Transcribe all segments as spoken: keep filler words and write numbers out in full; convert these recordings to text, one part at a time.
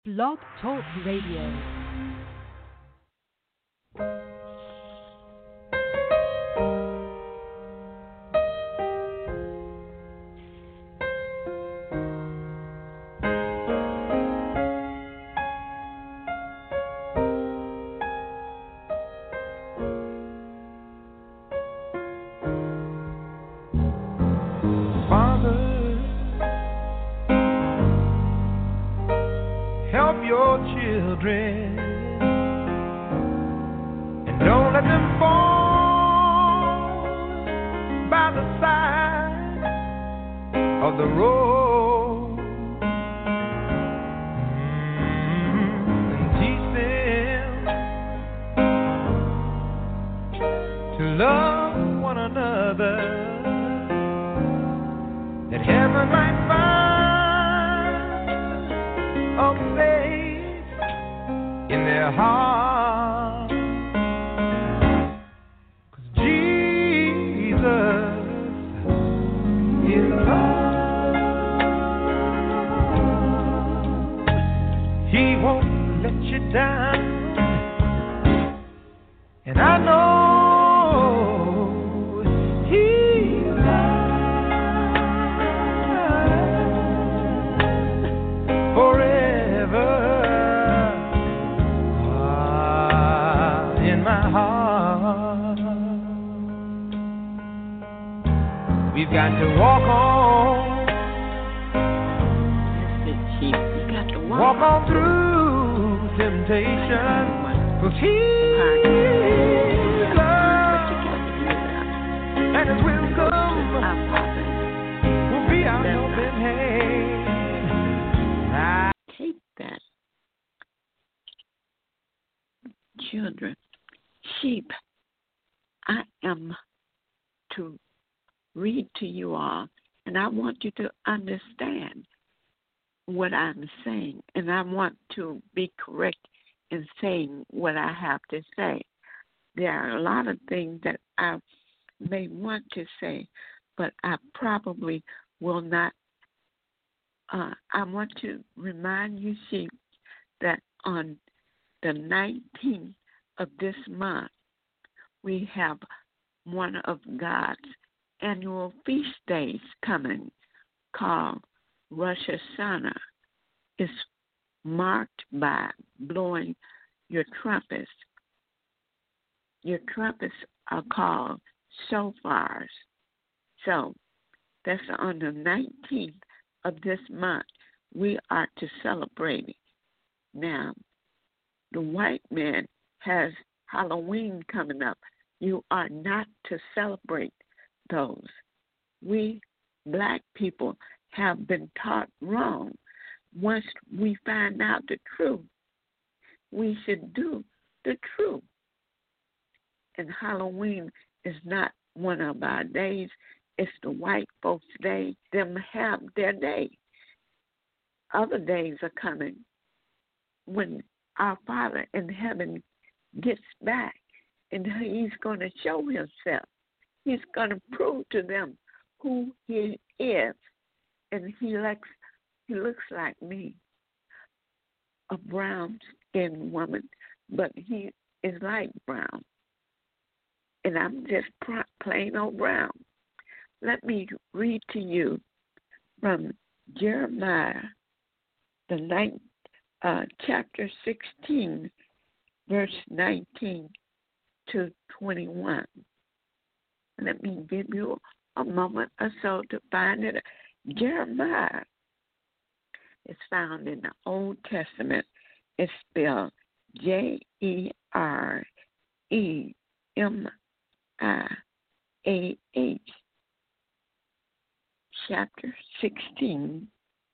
Blog Talk Radio. Children, sheep, I am to read to you all, and I want you to understand what I'm saying, and I want to be correct in saying what I have to say. There are a lot of things that I may want to say, but I probably will not. Uh, I want to remind you, sheep, that on the nineteenth of this month, we have one of God's annual feast days coming called Rosh Hashanah. It's marked by blowing your trumpets. Your trumpets are called shofars. So that's on the nineteenth of this month. We are to celebrate it. Now, the white man has Halloween coming up. You are not to celebrate those. We black people have been taught wrong. Once we find out the truth, we should do the truth. And Halloween is not one of our days. It's the white folks' day. Them have their day. Other days are coming when our Father in heaven gets back, and he's going to show himself. He's going to prove to them who he is. And he looks, he looks like me, a brown-skinned woman, but he is light brown. And I'm just plain old brown. Let me read to you from Jeremiah, the ninth, uh, chapter sixteen, verse nineteen to twenty-one. Let me give you a moment or so to find it. Jeremiah is found in the Old Testament. It's spelled J E R E M I A H. Chapter sixteen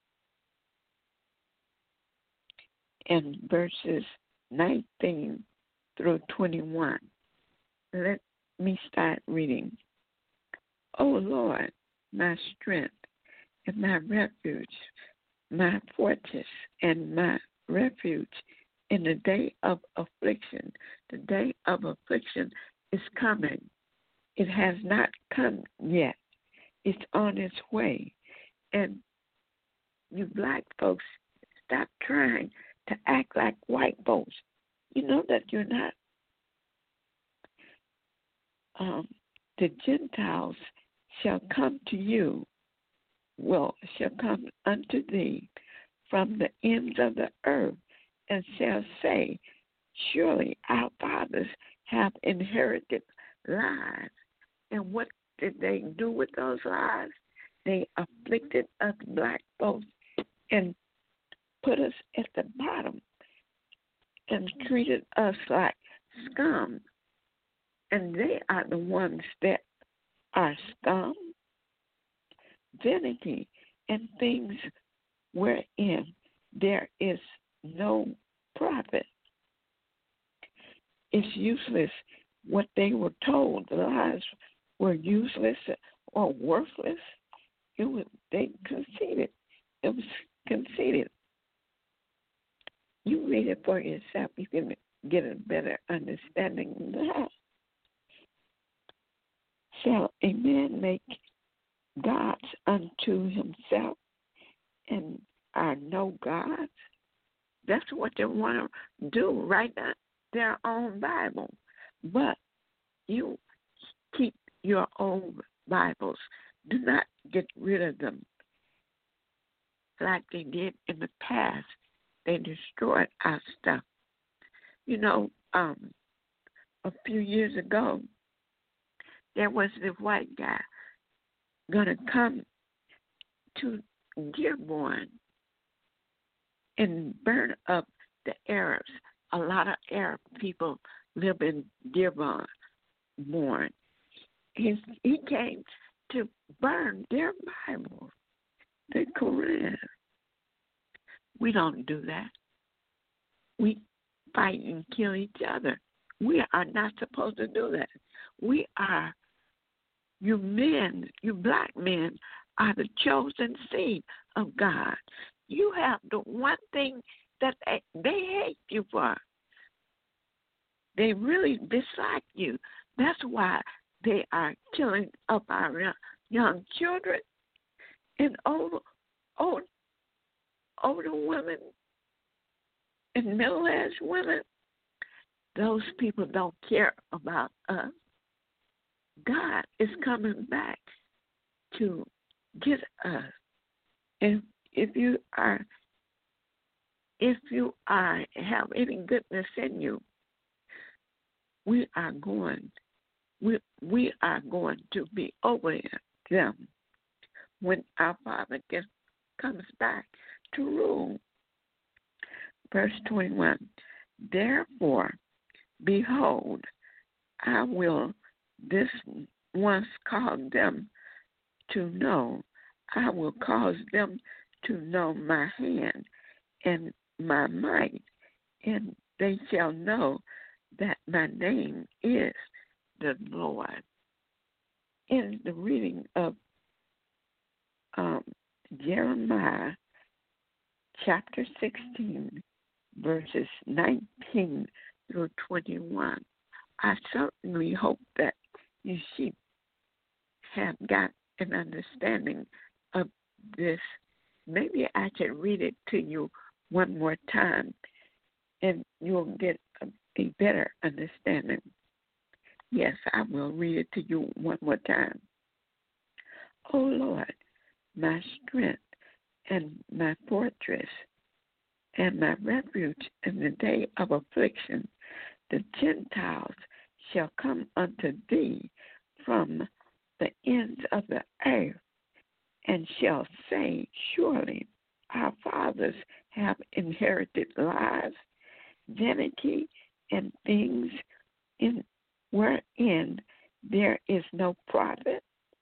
and verses nineteen through twenty-one. Let me start reading. O Lord, my strength and my refuge, my fortress and my refuge in the day of affliction. The day of affliction is coming. It has not come yet. It's on its way. And you black folks, stop trying to act like white folks. You know that you're not. Um, the Gentiles shall come to you, well, shall come unto thee from the ends of the earth, and shall say, surely our fathers have inherited lies. And what did they do with those lies? They afflicted us black folks and put us at the bottom and treated us like scum. And they are the ones that are scum, vanity, and things wherein there is no profit. It's useless what they were told. The lies were useless or worthless. It was, they conceded. It was conceded. You read it for yourself. You can get a better understanding of that. Shall a man make gods unto himself and are no gods? That's what they want to do, write down their own Bible. But you keep your own Bibles. Do not get rid of them like they did in the past. They destroyed our stuff. You know, um, a few years ago, there was this white guy going to come to Dearborn and burn up the Arabs. A lot of Arab people live in Dearborn. He, he came to burn their Bible, the Quran. We don't do that. We fight and kill each other. We are not supposed to do that. We are, you men, you black men, are the chosen seed of God. You have the one thing that they, they hate you for. They really dislike you. That's why they are killing up our young children and old, old, older women and middle-aged women. Those people don't care about us. God is coming back to get us. And if you are, if you are have any goodness in you, we are going, we we are going to be over them when our Father gets, comes back to rule. Verse twenty-one. Therefore, behold, I will this once cause them to know. I will cause them to know my hand and my might, and they shall know that my name is the Lord. In the reading of um, Jeremiah chapter sixteen, verses nineteen through twenty-one, I certainly hope that you sheep have got an understanding of this. Maybe I can read it to you one more time, and you'll get a, a better understanding. Yes, I will read it to you one more time. O Lord, my strength and my fortress and my refuge in the day of affliction, the Gentiles shall come unto thee from the ends of the earth, and shall say, surely our fathers have inherited lies, vanity, and things in wherein there is no profit.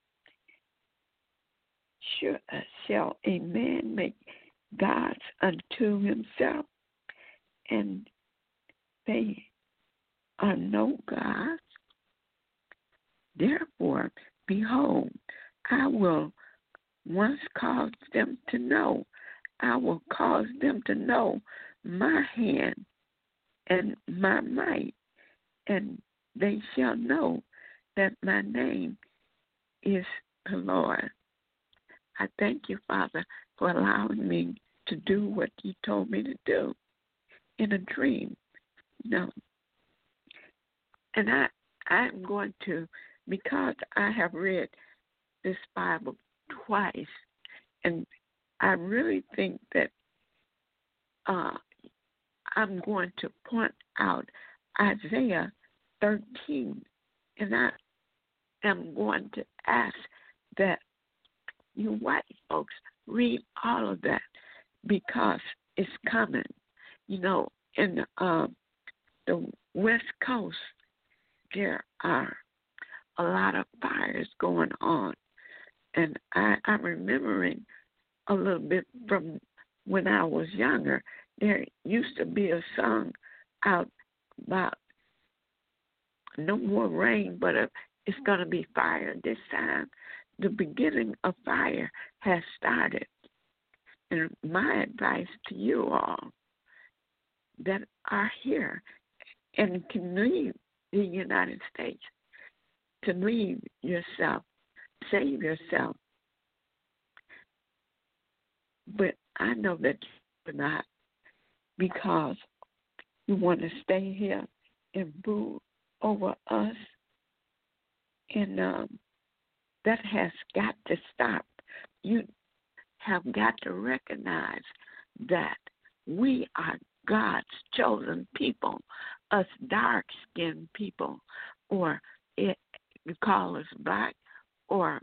Sure, shall a man make gods unto himself, and they are no gods? Therefore, behold, I will once cause them to know. I will cause them to know my hand and my might, and they shall know that my name is the Lord. I thank you, Father, for allowing me to do what you told me to do. in a dream. No. And I, I'm going to, because I have read this Bible twice, and I really think that uh, I'm going to point out Isaiah thirteen, and I am going to ask that you white folks read all of that because it's coming. You know, in uh, the West Coast, there are a lot of fires going on. And I, I'm remembering a little bit from when I was younger. There used to be a song out about no more rain, but uh, it's going to be fire this time. The beginning of fire has started. And my advice to you all that are here and can leave the United States, to leave yourself, save yourself. But I know that you're not, because you want to stay here and rule over us. And um, that has got to stop. You have got to recognize that we are God's chosen people, us dark-skinned people, or it, you call us black, or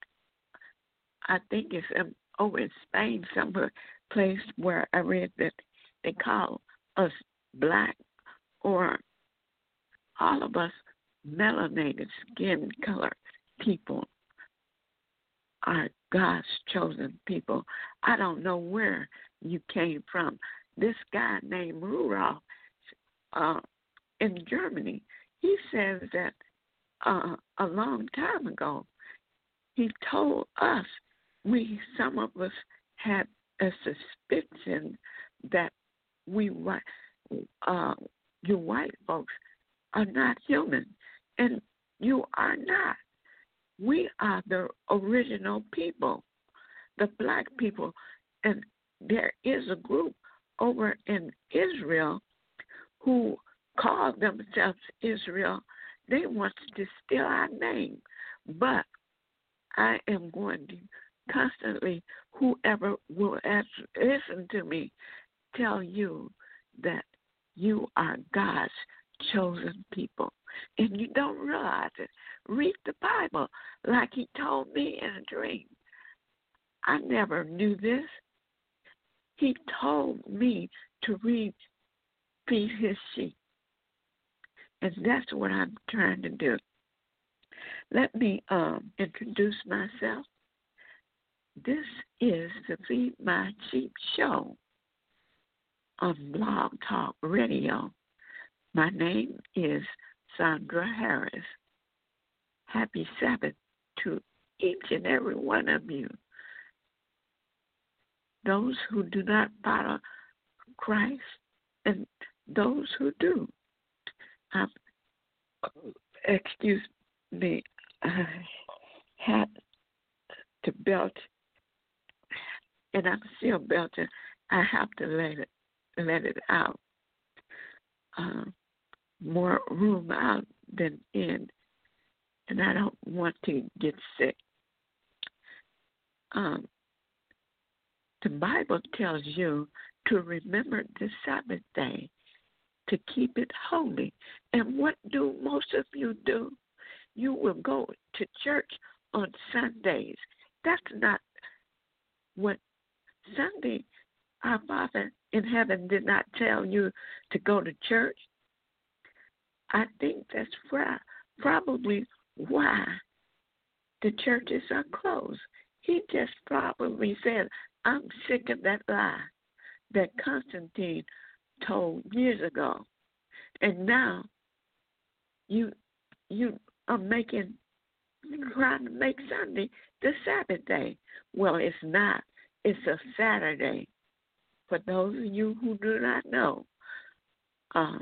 I think it's um, over in Spain, some place where I read that they call us black, or all of us melanated skin color people are God's chosen people. I don't know where you came from. This guy named Rudolph uh, in Germany, he says that uh, a long time ago, he told us, we, some of us had a suspicion that we, uh, you white folks, are not human. And you are not. We are the original people, the black people. And there is a group over in Israel who call themselves Israel. They want to steal our name. But I am going to constantly, whoever will ask, listen to me, tell you that you are God's chosen people. And you don't realize it. Read the Bible like he told me in a dream. I never knew this. He told me to read, feed his sheep. And that's what I'm trying to do. Let me um, introduce myself. This is the Feed My Sheep show on Blog Talk Radio. My name is Sandra Harris. Happy Sabbath to each and every one of you. Those who do not follow Christ and those who do. Um, excuse me, I had to belt, and I'm still belting. I have to let it let it out. Uh, more room out than in, and I don't want to get sick. Um, the Bible tells you to remember the Sabbath day, to keep it holy. And what do most of you do? You will go to church on Sundays. That's not what Sunday, our Father in heaven did not tell you to go to church. I think that's probably why the churches are closed. He just probably said, I'm sick of that lie that Constantine told years ago. And now you you are making, trying to make Sunday the Sabbath day. Well, it's not. It's a Saturday. For those of you who do not know, uh,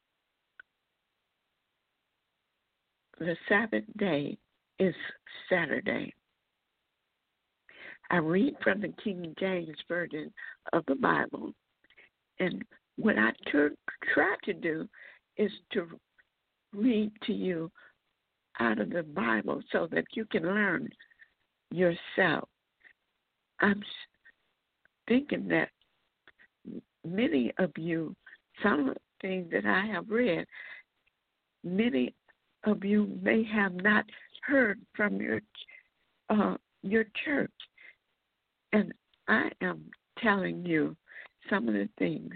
the Sabbath day is Saturday. I read from the King James Version of the Bible, and what I tur- try to do is to read to you out of the Bible so that you can learn yourself. I'm thinking that many of you, some of the things that I have read, many of you may have not heard from your uh, your church. And I am telling you some of the things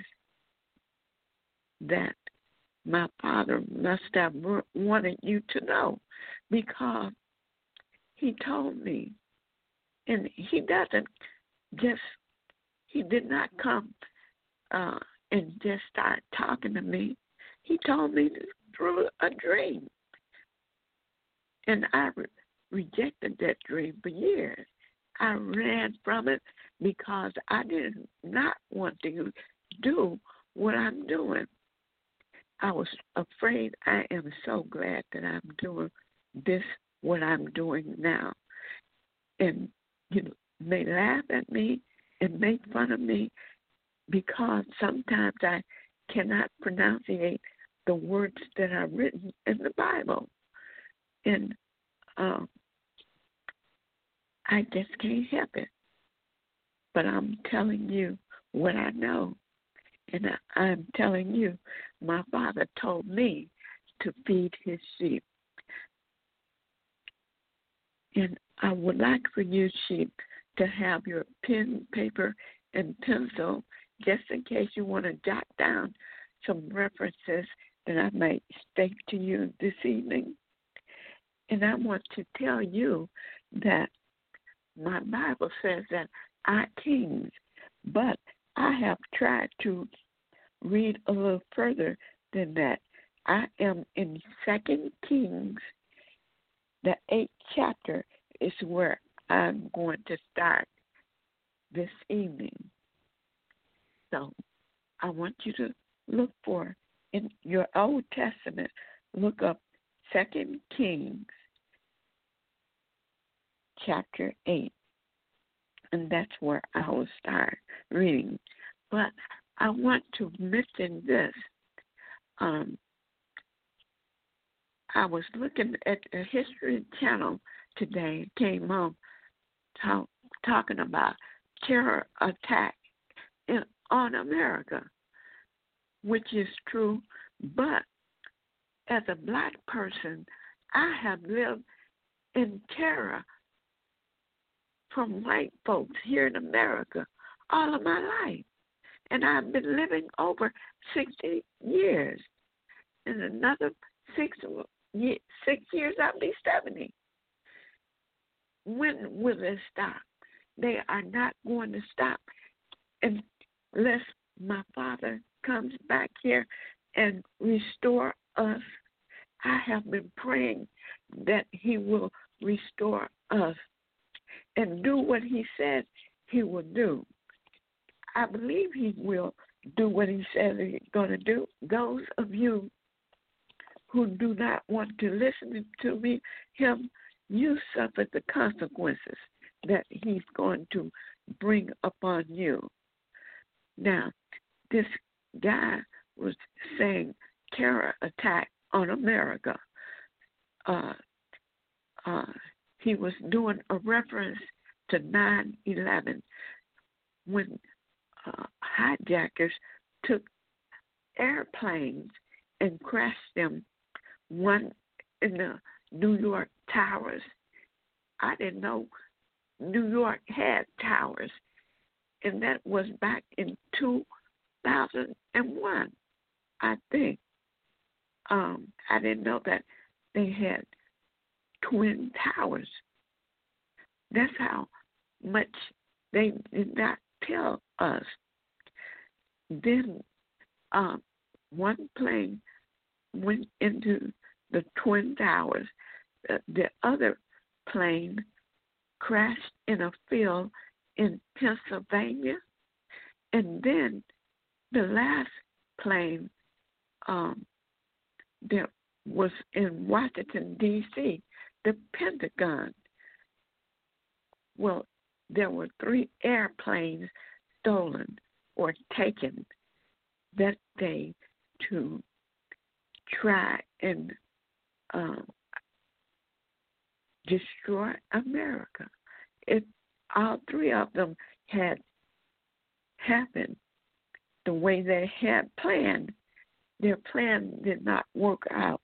that my Father must have wanted you to know, because he told me, and he doesn't just, he did not come uh, and just start talking to me. He told me through a dream. And I re- rejected that dream for years. I ran from it because I did not want to do what I'm doing. I was afraid. I am so glad that I'm doing this, what I'm doing now. And you may laugh at me and make fun of me because sometimes I cannot pronunciate the words that are written in the Bible. And um, I just can't help it. But I'm telling you what I know. And I, I'm telling you, my Father told me to feed his sheep. And I would like for you, sheep, to have your pen, paper, and pencil just in case you want to jot down some references that I might state to you this evening. And I want to tell you that my Bible says that our kings, but I have tried to read a little further than that. I am in Second Kings, the eighth chapter is where I'm going to start this evening. So I want you to look for, in your Old Testament, look up Second Kings, chapter eight. And that's where I will start reading. But I want to mention this. Um, I was looking at the History Channel today, came on talk, talking about terror attack in, on America, which is true. But as a black person, I have lived in terror from white folks here in America all of my life. And I've been living over sixty years. In another six, six years, I'll be seventy. When will it stop? They are not going to stop unless my Father comes back here and restore us. I have been praying that he will restore us and do what he said he will do. I believe he will do what he said he's going to do. Those of you who do not want to listen to me, him, you suffer the consequences that he's going to bring upon you. Now, this guy was saying terror attack on America. Uh, uh, he was doing a reference to nine eleven when uh, hijackers took airplanes and crashed them, one in the New York towers. I didn't know New York had towers, and that was back in two thousand one, I think. Um, I didn't know that they had twin towers. That's how much they did not tell us. Then um, one plane went into the twin towers. Uh, the other plane crashed in a field in Pennsylvania. And then the last plane um, that was in Washington, D C, the Pentagon. Well, there were three airplanes stolen or taken that day to try and uh, destroy America. If all three of them had happened the way they had planned, their plan did not work out.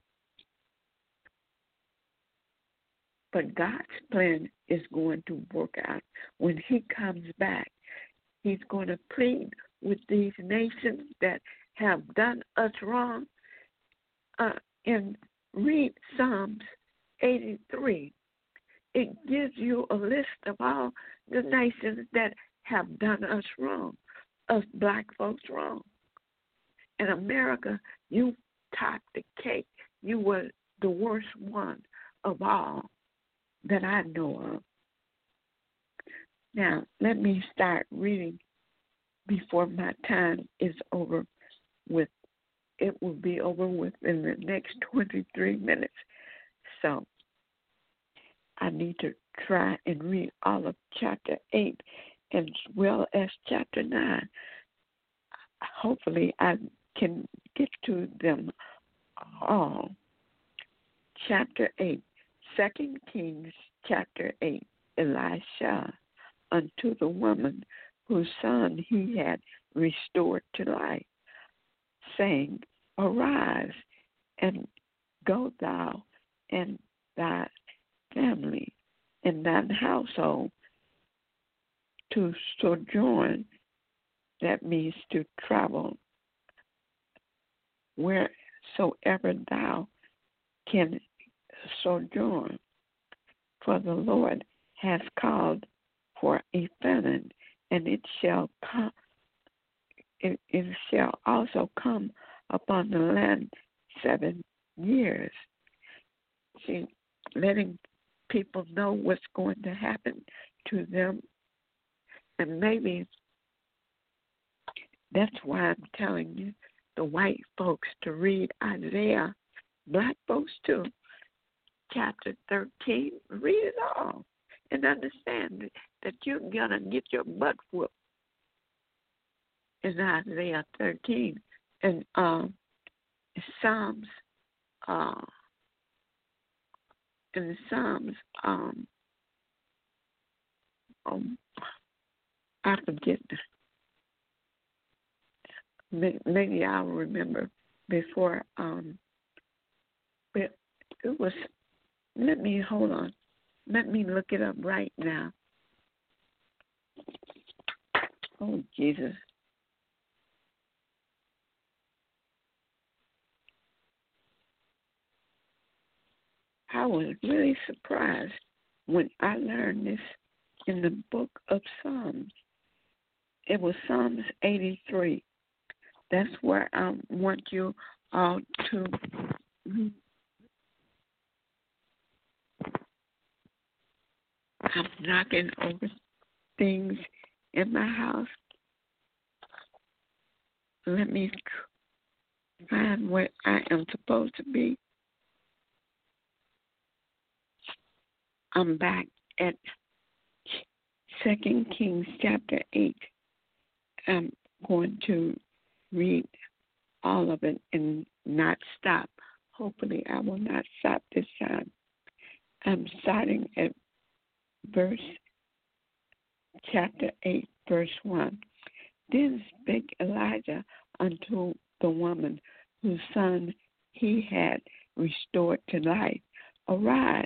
But God's plan is going to work out. When he comes back, he's going to plead with these nations that have done us wrong. Uh, and read Psalms eighty-three. It gives you a list of all the nations that have done us wrong, us black folks wrong. In America, you topped the cake. You were the worst one of all that I know of. Now, let me start reading before my time is over with. It will be over with in the next twenty-three minutes. So I need to try and read all of chapter eight as well as chapter nine. Hopefully I can get to them all. Chapter eight, Second Kings chapter eight, Elisha unto the woman whose son he had restored to life, saying, Arise and go thou and thy family and thine household to sojourn, that means to travel, wheresoever thou can sojourn. For the Lord has called for a famine, and it shall come, it, it shall also come upon the land seven years. See, letting people know what's going to happen to them. And maybe that's why I'm telling you, the white folks, to read Isaiah, black folks too, chapter thirteen, read it all and understand that you're going to get your butt whooped in Isaiah thirteen. And um, Psalms, uh, in the Psalms, um, um, I forget. Maybe I'll remember before. Um, but it was. Let me hold on. Let me look it up right now. Oh Jesus. I was really surprised when I learned this in the book of Psalms. It was Psalms eighty-three. That's where I want you all to read. I'm knocking over things in my house. Let me find where I am supposed to be. I'm back at Second Kings chapter eight. I'm going to read all of it and not stop. Hopefully I will not stop this time. I'm starting at verse chapter eight, verse one. Then spake Elijah unto the woman whose son he had restored to life, Arise,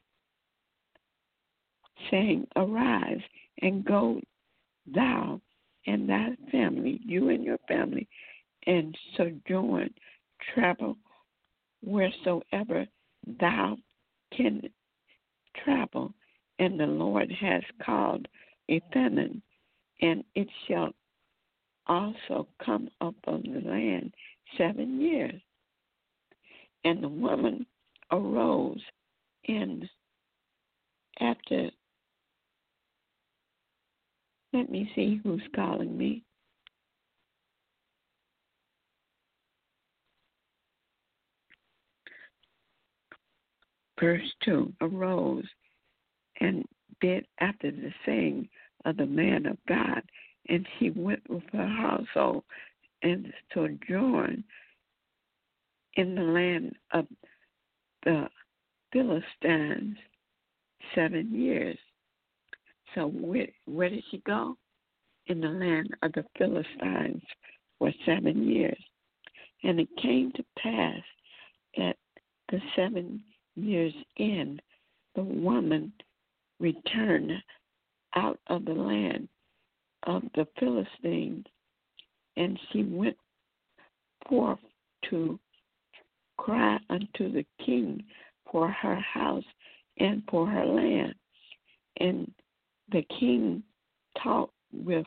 saying, Arise and go thou and thy family, you and your family, and sojourn, travel wheresoever thou can travel. And the Lord has called a famine, and it shall also come upon the land seven years. And the woman arose, and after, let me see who's calling me. Verse two, arose and did after the saying of the man of God, and he went with her household and sojourned in the land of the Philistines seven years. So where, where did she go? In the land of the Philistines for seven years. And it came to pass at the seven years end, the woman returned out of the land of the Philistines, and she went forth to cry unto the king for her house and for her land. And the king talked with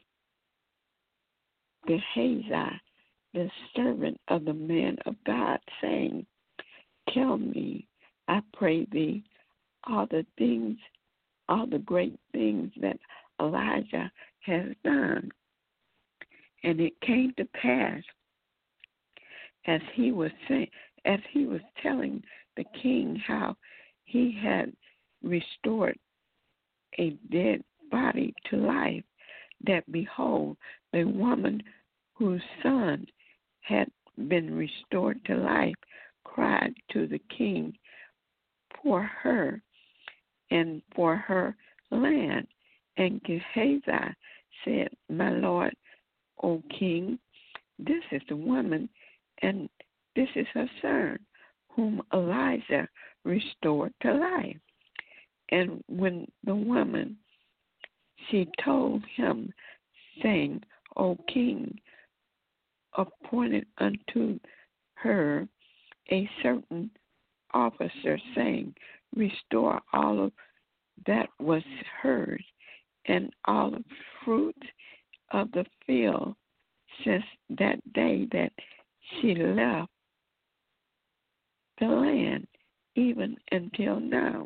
Gehazi, the servant of the man of God, saying, Tell me, I pray thee, all the things, all the great things that Elijah has done. And it came to pass, as he was saying, as he was telling the king how he had restored a dead body to life, that behold, the woman whose son had been restored to life cried to the king for her and for her land. And Gehazi said, My lord, O king, this is the woman, and this is her son, whom Elijah restored to life. And when the woman, she told him, saying, O king, appointed unto her a certain officer, saying, Restore all of that was hers, and all the fruit of the field since that day that she left the land, even until now.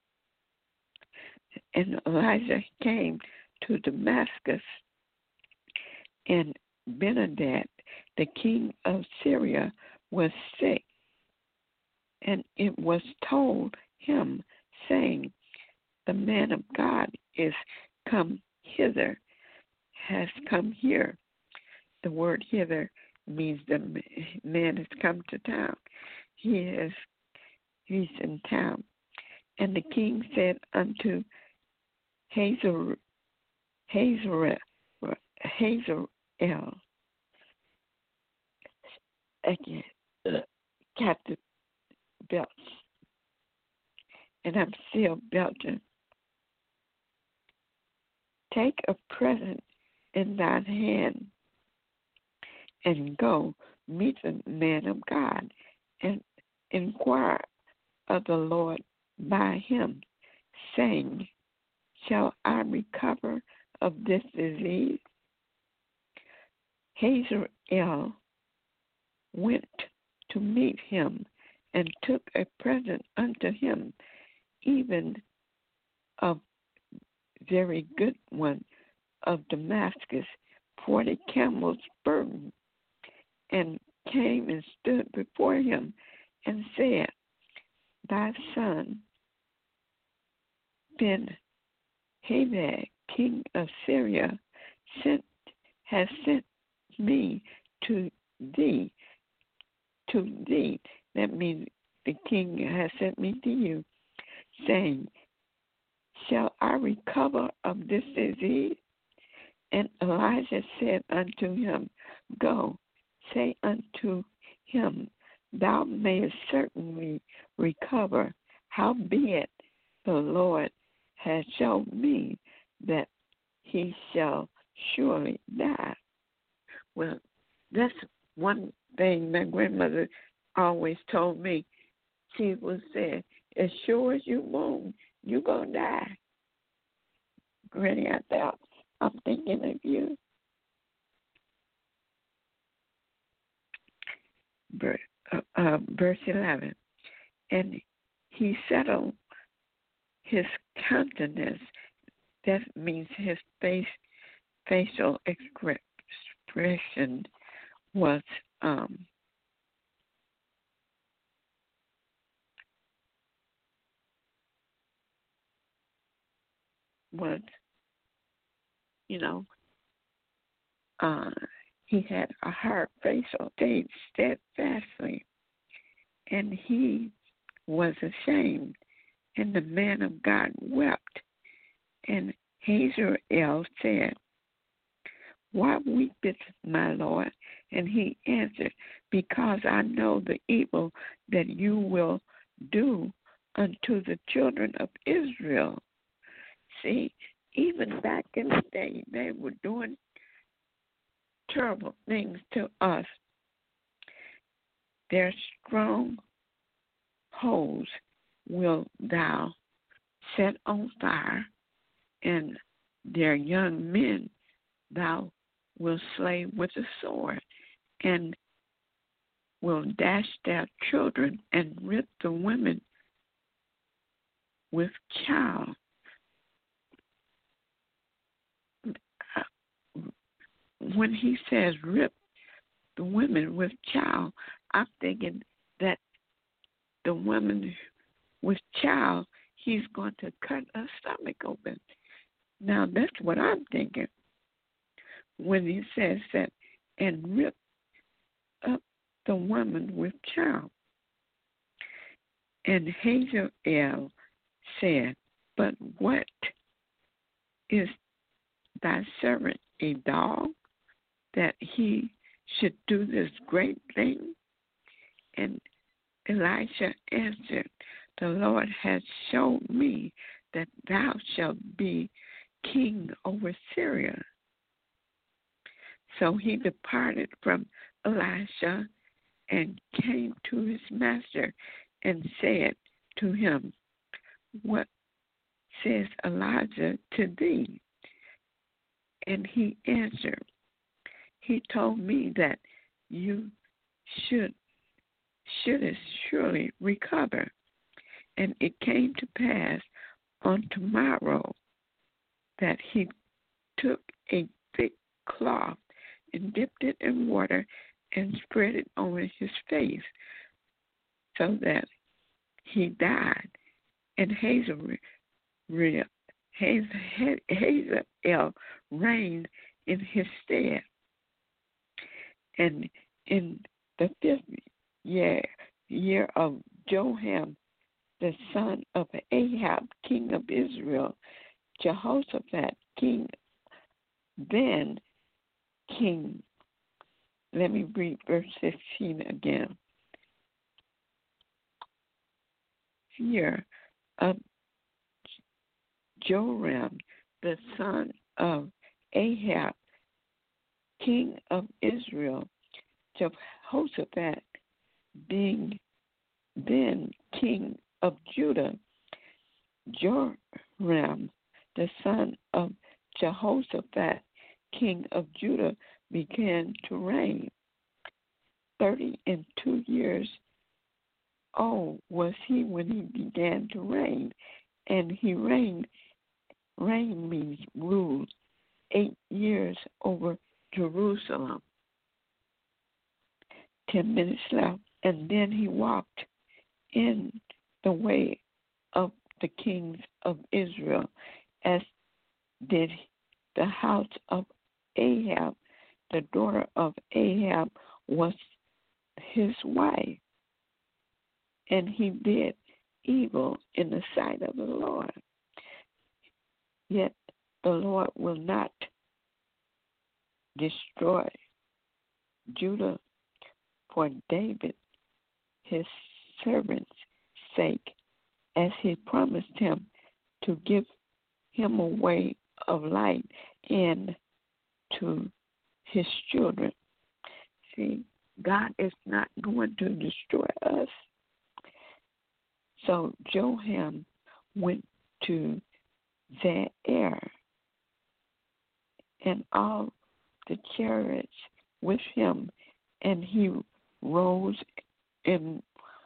And Elijah came to Damascus, and Benadad, the king of Syria, was sick. And it was told him, saying, The man of God is come hither, has come here. The word hither means the man has come to town. He is, he's in town. And the king said unto Hazael, Hazael, Hazael, again, Captain Belch, and I'm still belching. Take a present in thine hand and go meet the man of God and inquire of the Lord by him, saying, Shall I recover of this disease? Hazael went to meet him and took a present unto him, even a very good one of Damascus, forty camels burden, and came and stood before him and said, Thy son Ben-Hadad, king of Syria, sent has sent me to thee, to thee. That means the king has sent me to you, saying, Shall I recover of this disease? And Elijah said unto him, Go, say unto him, Thou mayest certainly recover, howbeit the Lord has shown me that he shall surely die. Well, that's one thing my grandmother always told me. She would say, as sure as you moan, you're going to die. Granny, I thought, I'm thinking of you. Verse, uh, uh, verse eleven. And he settled his countenance. That means his face, facial expression was um, was, you know, uh, he had a hard face, so stayed steadfastly, and he was ashamed. And the man of God wept. And Hazael said, Why weepeth my Lord? And he answered, Because I know the evil that you will do unto the children of Israel. See, even back in the day, they were doing terrible things to us. Their strong holds will thou set on fire, and their young men thou wilt slay with the sword, and will dash their children and rip the women with child. When he says rip the women with child, I'm thinking that the woman with child, he's going to cut her stomach open. Now, that's what I'm thinking when he says that, and rip up the woman with child. And Hazael said, But what is thy servant a dog, that he should do this great thing? And Elisha answered, The Lord has shown me that thou shalt be king over Syria. So he departed from Elisha and came to his master and said to him, What says Elijah to thee? And he answered, He told me that you should shouldest surely recover. And it came to pass on tomorrow that he took a thick cloth and dipped it in water and spread it over his face, so that he died. And Hazael, Hazael reigned in his stead. And in the fifth year, year of Joram, the son of Ahab, king of Israel, Jehoshaphat, king, then king, let me read verse fifteen again. Year of Joram, the son of Ahab, king of Israel, Jehoshaphat, being then king of Judah, Joram, the son of Jehoshaphat, king of Judah, began to reign. Thirty and two years old was he when he began to reign, and he reigned, reign means ruled, eight years over Jerusalem. Ten minutes left, and then he walked in the way of the kings of Israel, as did the house of Ahab. The daughter of Ahab was his wife, and he did evil in the sight of the Lord. Yet the Lord will not destroy Judah for David, his servant's sake, as he promised him to give him a way of light and to his children. See, God is not going to destroy us. So Joram went to Zair, and all the chariots with him, and he rose and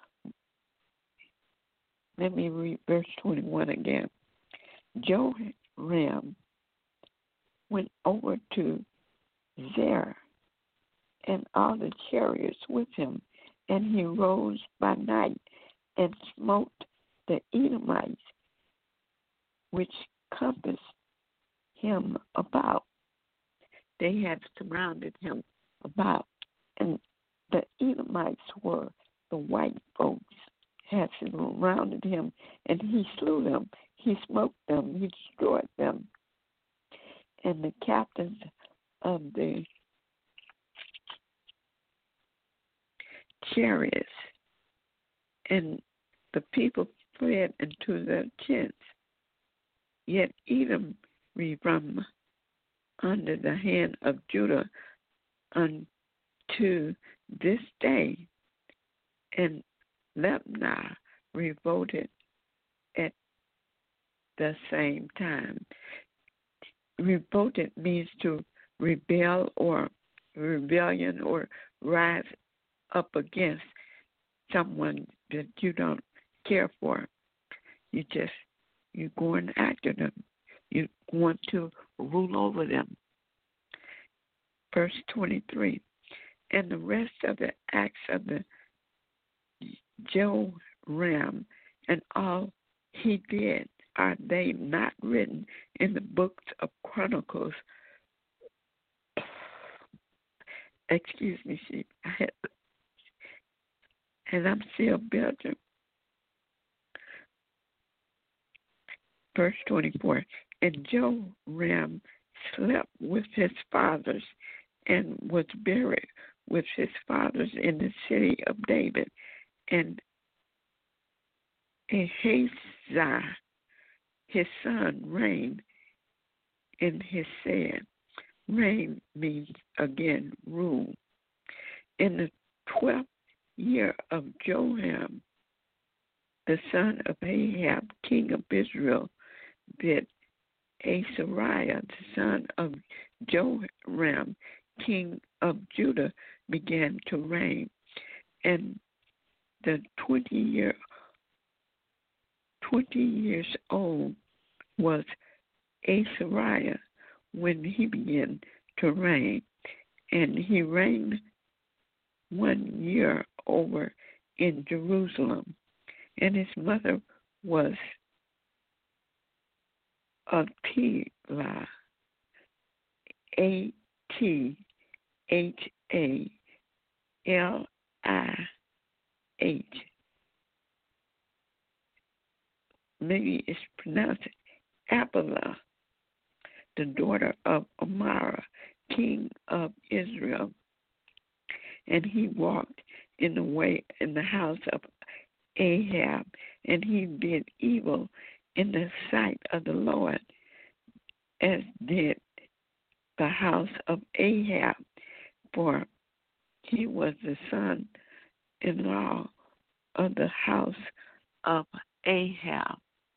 let me read verse twenty-one again. Joram went over to Zair, and all the chariots with him, and he rose by night and smote the Edomites, which compassed him about. They had surrounded him about, and the Edomites were the white folks had surrounded him, and he slew them. He smote them. He destroyed them. And the captains of the chariots and the people fled into their tents. Yet Edom from under the hand of Judah unto this day, and Lebanon revolted at the same time. Revolted means to rebel or rebellion or rise up against someone that you don't care for. You just, you're going after them. You want to rule over them. Verse twenty-three, and the rest of the acts of the Joram and all he did, are they not written in the books of Chronicles? Excuse me, she, I had, and I'm still building. Verse twenty-four, and Joram slept with his fathers and was buried with his fathers in the city of David. And Ahazah, his son, reigned in his stead. Reign means, again, rule. In the twelfth year of Joram, the son of Ahab, king of Israel, did Azariah, the son of Joram, king of Judah, began to reign. And the twenty year twenty years old was Azariah when he began to reign, and he reigned one year over in Jerusalem. And his mother was Atila, A T H A L I H. Maybe it's pronounced Apila, the daughter of Amara, king of Israel. And he walked in the way in the house of Ahab, and he did evil in the sight of the Lord, as did the house of Ahab, for he was the son-in-law of the house of Ahab.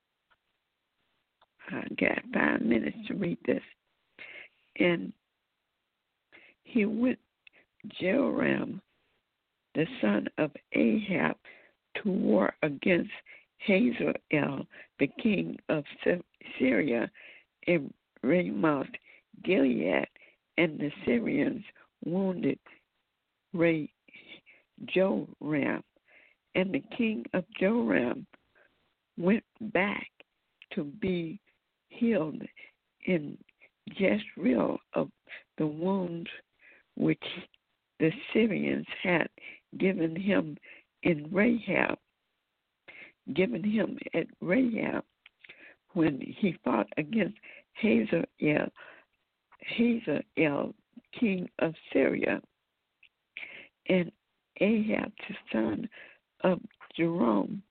I got five minutes to read this. And he went, Joram, the son of Ahab, to war against Hazael, the king of Syria, in Ramoth Gilead, and the Syrians wounded Ray Joram. And the king of Joram went back to be healed in Jezreel of the wounds which the Syrians had given him in Rahab, given him at Rahab when he fought against Hazael, Hazael, king of Syria. And Ahab, the son of Jerome,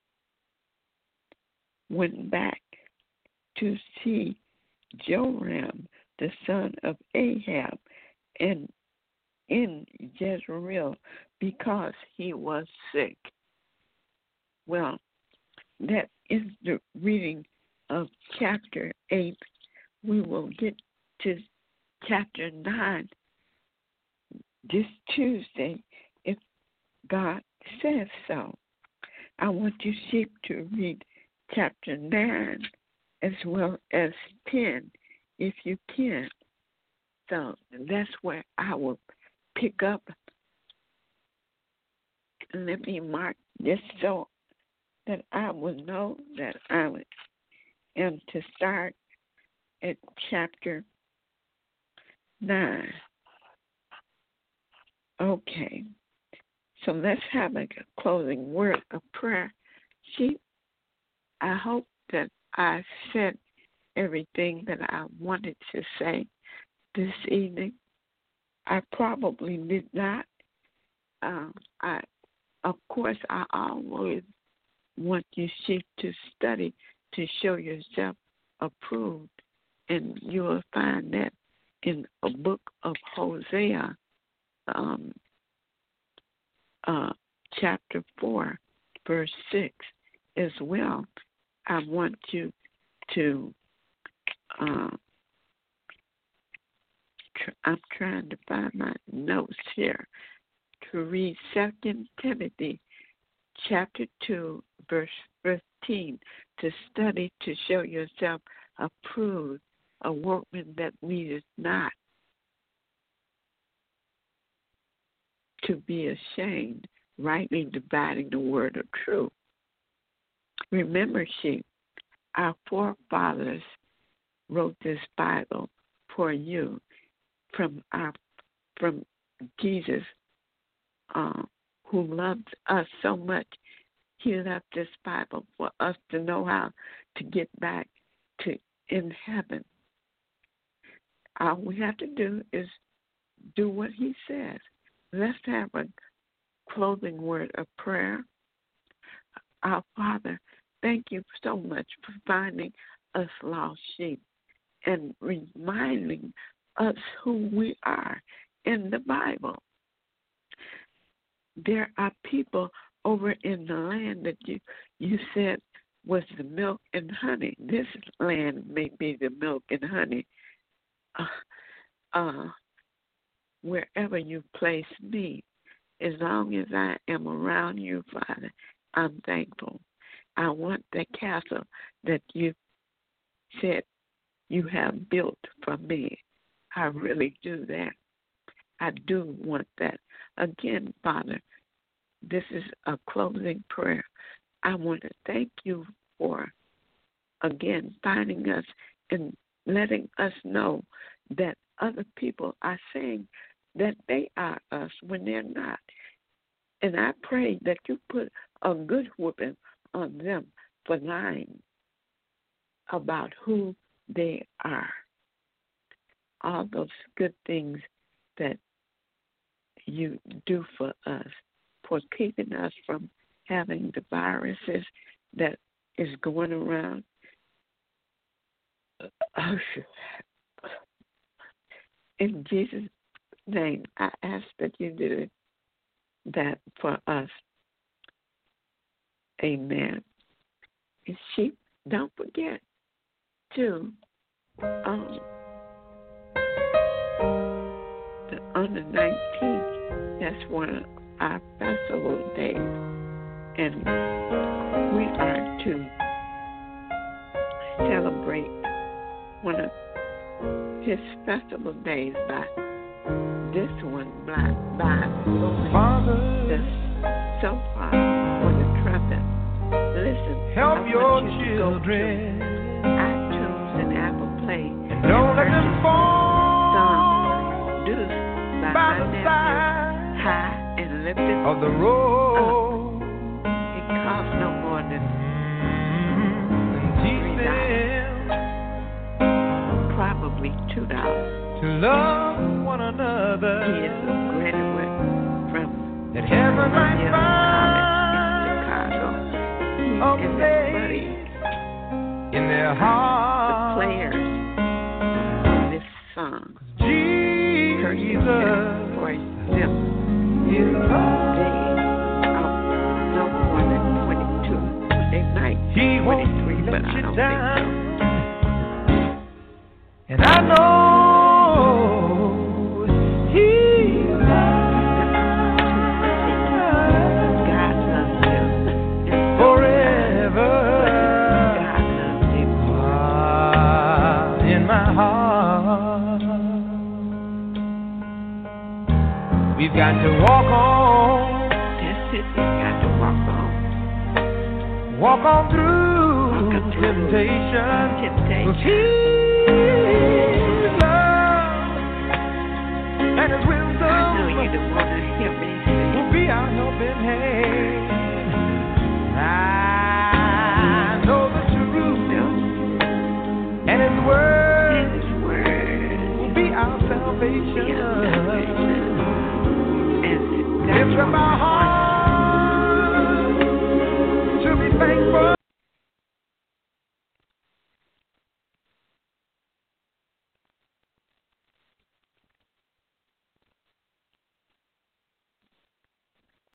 went back to see Joram, the son of Ahab, and in Jezreel because he was sick. Well, that is the reading of chapter eight. We will get to chapter nine this Tuesday if God says so. I want you, sheep, to read chapter nine as well as ten if you can. So that's where I will pick up. Let me mark this so that I will know that I am to start at chapter nine. Okay. So let's have a closing word of prayer. She, I hope that I said everything that I wanted to say this evening. I probably did not. Um, I, of course, I always want you sheep to study to show yourself approved, and you will find that in a book of Hosea, um, uh, chapter four, verse six, as well. I want you to. Uh, tr- I'm trying to find my notes here. To read Second Timothy chapter two, verse fifteen, to study to show yourself approved, a workman that needeth not to be ashamed, rightly dividing the word of truth. Remember, sheep, our forefathers wrote this Bible for you from our from Jesus, uh, who loved us so much. He left this Bible for us to know how to get back to in heaven. All we have to do is do what he says. Let's have a closing word of prayer. Our Father, thank you so much for finding us lost sheep and reminding us who we are in the Bible. There are people over in the land that you, you said was the milk and honey. This land may be the milk and honey. Uh, uh, wherever you place me, as long as I am around you, Father, I'm thankful. I want the castle that you said you have built for me. I really do that. I do want that. Again, Father, this is a closing prayer. I want to thank you for, again, finding us and letting us know that other people are saying that they are us when they're not. And I pray that you put a good whooping on them for lying about who they are. All those good things that you do for us, for keeping us from having the viruses that is going around. In Jesus' name, I ask that you do that for us. Amen. And sheep, don't forget to, um, the, on the nineteenth, that's one of our festival days, and we are to celebrate one of his festival days by this one by, by blowing the shofar or the trumpet. Listen, help I your want you children. To go to iTunes and Apple Play and don't let them fall song produced by, by my nephew, High and Lifted of the road. Up. It costs no more than three dollars, probably two dollars. To love one another. He is a graduate from that heaven might find in Chicago. He and his buddies in their hearts. The players of this song. Jesus for them. They are no more than twenty-two. They might be twenty-three, but I don't think so. And I know we've got to walk on. That's it. We've got to walk on. Walk on through walk on temptation. Temptation. His love and His wisdom. I know You don't want to hear me sing. will be our helping hand. I know the truth, and His word, His word will be our salvation. be our